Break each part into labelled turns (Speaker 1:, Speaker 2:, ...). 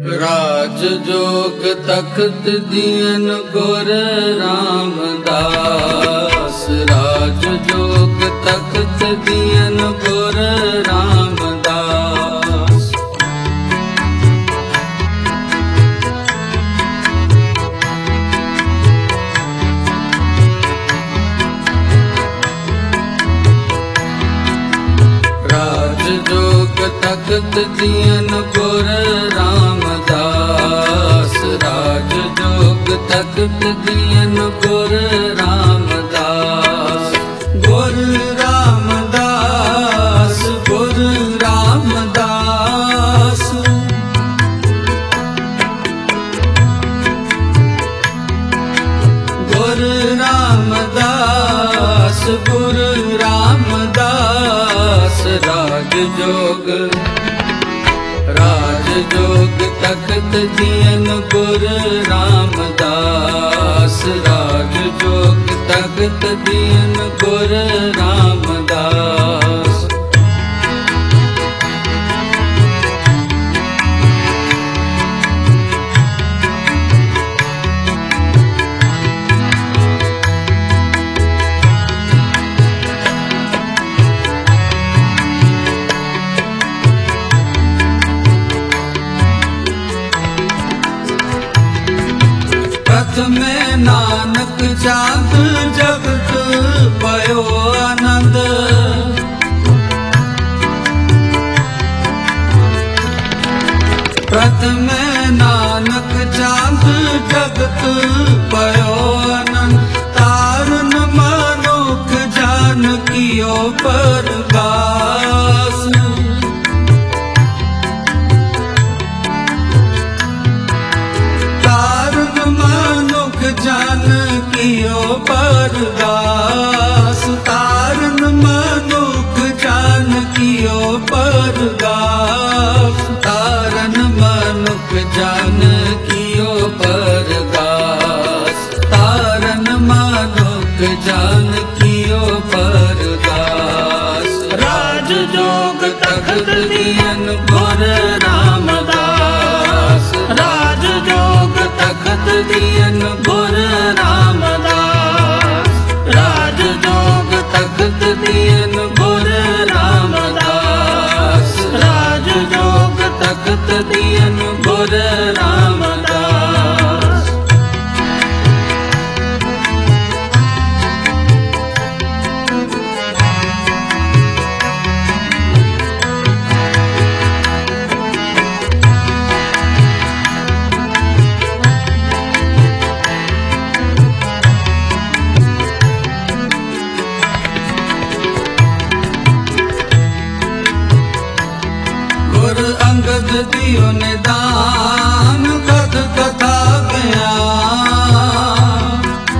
Speaker 1: राज जोग तख्त दियन गुर रामदास। राज जोग तख्त दियन गुर रामदास। राज जोग तख्त दियन गुर रामदास। राज जोग तख्त दियन गुर रामदास। गुर रामदास गुर रामदास। गुर रामदास गुर रामदास। राज जोग तख्त दियन गुर रामदास। राज जोग तख्त दियन गुर रामदास। में नानक चाँद जगत पयो आनंद। प्रथम नानक चाँद जगत पयो आनंद। तारन मनुख जान कियो परगास। जान कियो परगास। तारन मनुख जान कियो परगास। तारन मनुख जान कियो परगास। तारन मनुख जान कियो परगास। राज जोग तख्त दियन गुर रामदास। राज जोग तख्त दियन गुर रामदास। राज जोग तख्त दियन गुर रामदास। राज जोग तख्त दियन गुर रामदास। अंगद दियो निदान कथ कथा ज्ञान।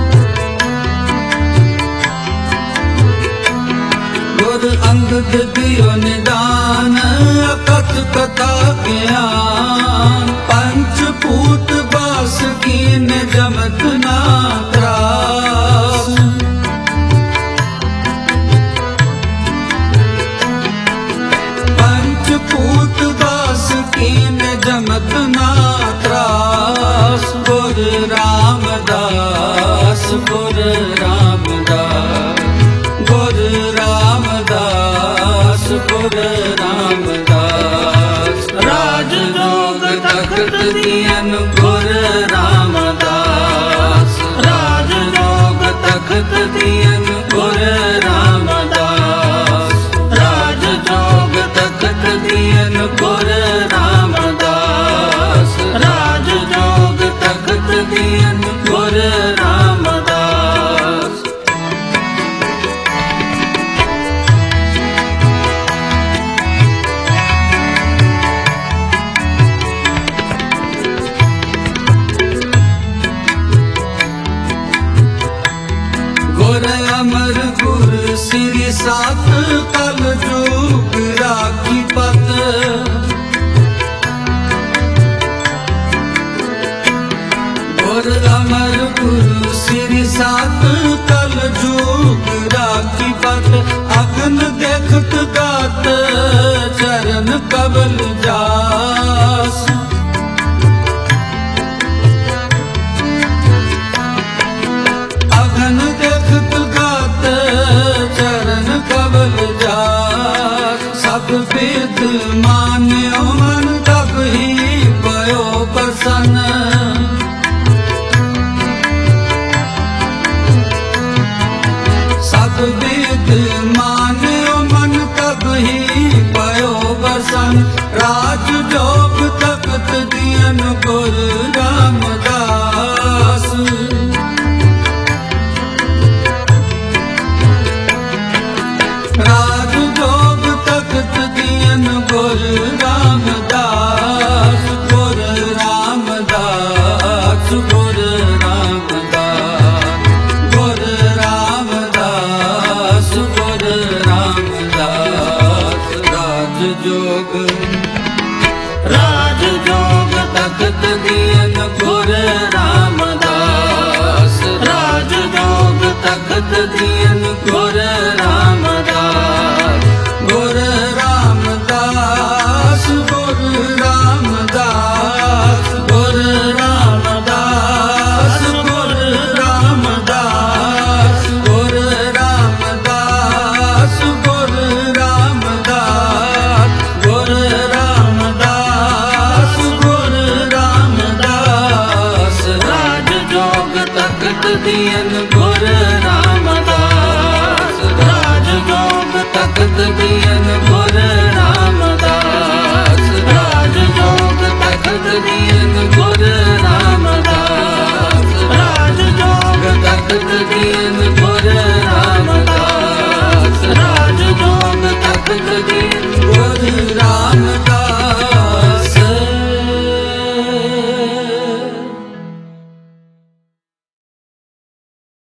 Speaker 1: गुर अंगद दियो निदान कथ कथा ज्ञान। पंचभूत बास कीन जमत ना त्रास। पंचभूत कीन जमत ना त्रास। गुर रामदास गुर रामदास। गुर रामदास गुर रामदास। राज जोग तख्त दियन गुर रामदास। राज जोग तख्त दियन गुर रामदास। राज जोग तख्त दियन गुर रामदास। राज जोग तख्त दियन गुर रामदास। गुर अमर गुर श्री सात कल जुग राखी पत। गुर अमर गुरु श्री सात कल जुग राखी पत। अगन देखत गात चरण कबल जास। राज जोग तख्त दियन गुरु रामदास। राज जोग तख्त दियन गुरु रामदास। गुरु रामदास गुरु रामदास गुरु रामदास गुरु रामदास। राज जोग तख्त दियन गुरु रामदास। राज जोग तख्त दियन गुरु रामदास। गुरु रामदास गुरु रामदास गुरु रामदास गुरु रामदास गुरु रामदास गुरु रामदास गुरु रामदास गुरु रामदास। राज जोग तख्त दियन गुरु रामदास। राज जोग तख्त दियन गुरु रामदास। राज जोग तख्त दियन